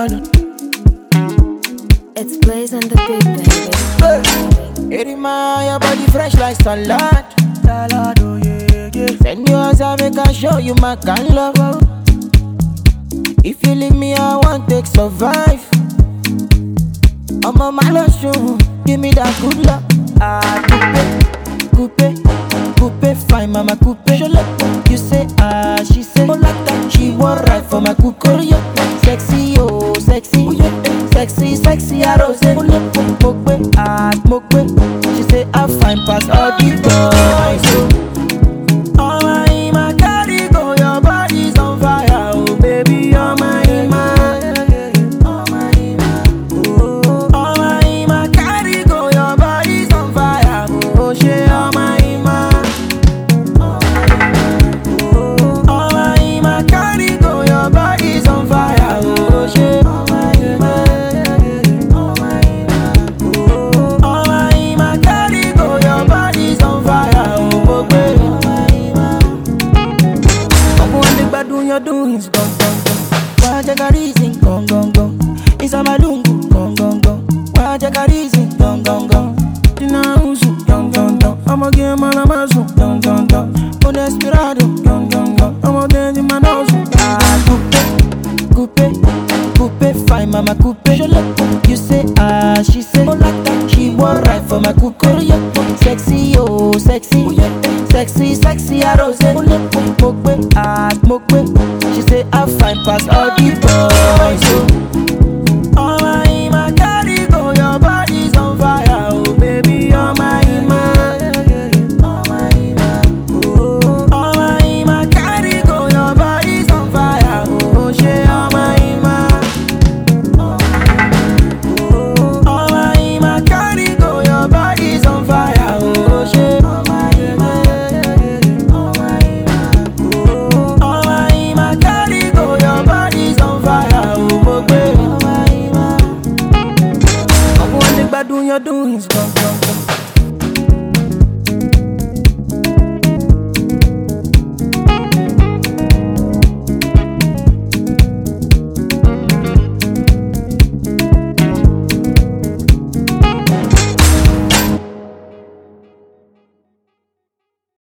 London. It's Blaze and the Big Baby. Erima, your body fresh like salad. Salad, oh yeah, yeah. Send yours, I make I show you my kind love. If you leave me, I won't take survive. I'm on my lost room, give me that good luck. Ah, coupe, fine mama coupe. You say ah, she say oh like that. She want right for my coupe. Sexy, oh sexy, sexy, I rose. Mokwe, she say I fine pass all the boys. Oh my carry go, your body's on fire, oh baby, oh my. You're doing is gone. Why take a reason, gone. Inside my lungu, gone. Why take a reason, gone. Tina usu, gone. I'm a game on a mazu, gone. On Desperado, gone. I'm a dance in my nose. Ah, coupe, fine mama coupe. You say ah, she say oh like that. She want right for my coupe. Sexy, oh sexy, I rose. Mokwe, she say I fine pass all the boys.